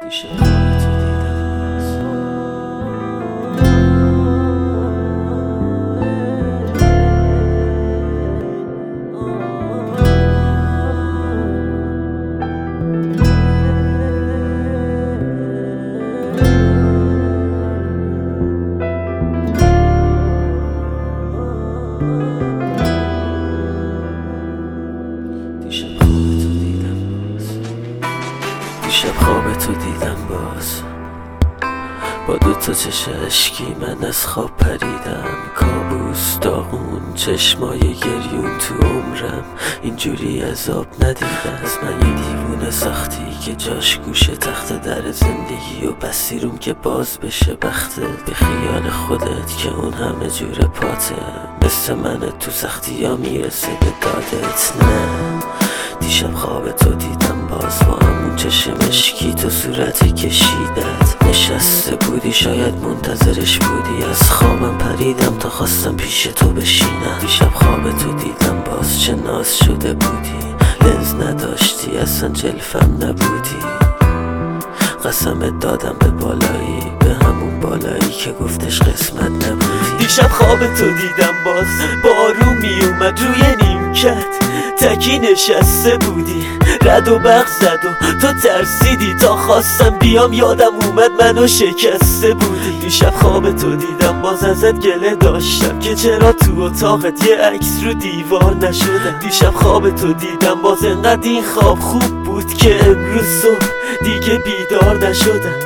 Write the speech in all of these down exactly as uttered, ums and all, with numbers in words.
دیشب خواب تو دیدم باز با دوتا چش اشکی من از خواب پریدم. کابوس داغون چشمای گریون تو عمرم اینجوری عذاب ندیده از من. یه دیوونه سختی که جاش گوشه تخت در زندگی و بسیروم که باز بشه بختت. به خیال خودت که اون همه جور پاته مثل من تو سختی ها میرسه به دادت. نه دیشب خواب تو دیدم باز با همون چشم اشکی تو صورت کشیدت نشسته بودی، شاید منتظرش بودی. از خوابم پریدم تا خواستم پیش تو بشینم. دیشب خواب تو دیدم باز چه ناز شده بودی، لنز نداشتی اصلا جلفم نبودی. قسمت دادم به بالایی، به همون بالایی که گفتش قسمت نبودی. دیشب خواب تو دیدم باز بارون می اومد روی نیمکت تکی نشسته بودی، رد و برق زد و تو ترسیدی تا خواستم بیام یادم اومد منو شکسته بودی. دیشب خواب تو دیدم باز ازت گله داشتم که چرا تو اتاقت یه عکس رو دیوار نشده. دیشب خواب تو دیدم باز انقدر این خواب خوب بود که امروز صبح دیگه بیدار نشدم.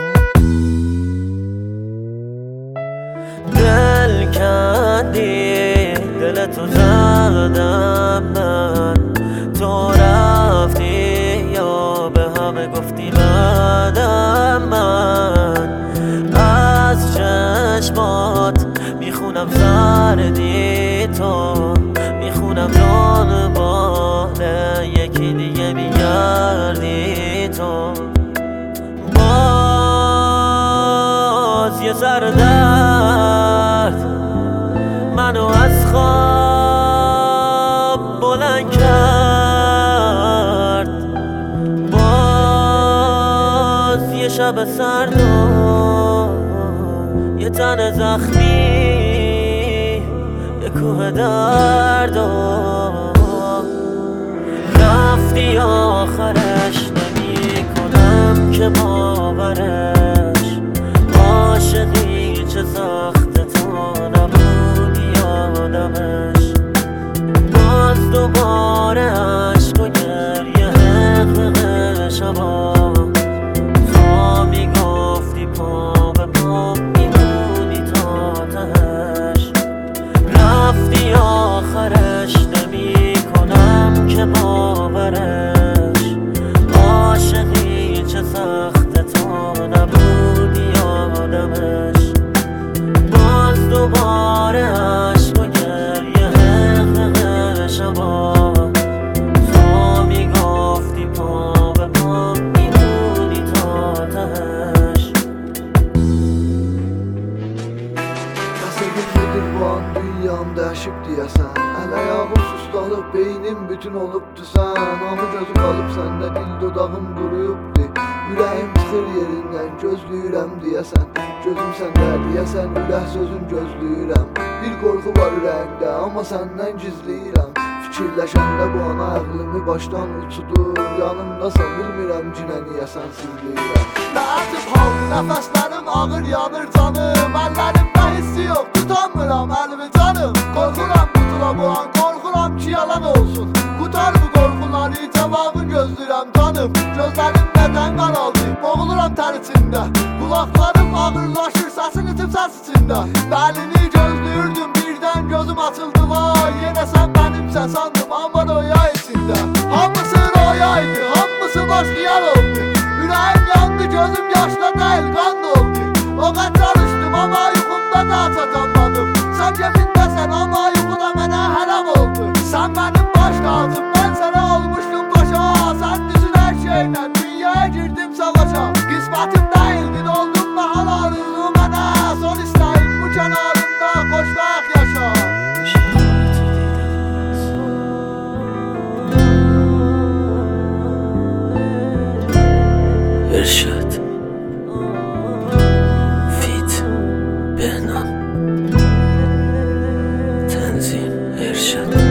دل کندی دلتو زدم من، تو رفتی یا به همه گفتی بعدم. من از چشمات میخونم زردی تو، میخونم دنبال یکی دیگه میگردی تو. باز یه سر درد منو از خواب بلند کرد. باز یه شب سرد و یه تن زخمی، یه کوه درد و رفتی آخرش نمی کنم که باورش. عاشقی چه سخت تو نبود یادمش. باز دوباره عشق و گریه حقق شبا، تا میگفتی پا به پا میمونی تا تهش. رفتی آخرش نمی کنم که باورش. عاشقی چه سخت تو نبود یادمش. باز دوباره عشق و گریه حقق شبا، تا میگفتی پا به پا میمونی تا تهش. Nasıl gülmedir bu an dünyam dəhşib deyəsən. Əl-ayağım sustalıb, beynim bütün olubdu sən. Hamı gözüm qalıb səndə, dil dodağım quruyubdi. Ürəyim çıxır yerindən, gözləyirəm deyəsən. Gözüm səndə deyəsən, ürək sözün gözləyirəm. Bir qorxu var ürəyimdə, amma səndən gizləyirəm. Fikirləşəndə bu an ağlımı başdan uçudur. Yanımdasan bilmirəm cinə niyə sənsiz deyirəm. Nəətib haldı nəfəslərim ağır yanır canım. Əllərimdə hissi yox, tutanmıram əlimi canım. Qorxuram qutula bu an, qorxuram ki yalan olsun. Qutar bu qorxuları, cavabı gözləyirəm canım. Gözlərim nədən qaraldı, boğuluram tər içində. Qulaqlarım ağırlaşır, səsin itib səs içində. Bəlini gözləyirdim, birdən gözüm açıldı vay. Yenə sən mənimsə sandım, amma röya içində. Hamısı röyaydı, hamısı boş xiyal oldu. Ürəyim yandı, gözüm yaşla deyil, qan doldu. O qədər çalışdım, amma yuxumda da çatanmadım. Sən kefindəsən, amma yuxuda mənə hərəm oldu. Sən mənim baş tacım, mən sənə olmuşdum paşa. Sən düşün hər şeylə, dünyaya girdim savaşa. Qismətim deyildi, doldum mahal arzu mənə. Son istəyim bu kənarında xoşbəxt yaşa. ارشاد وحشت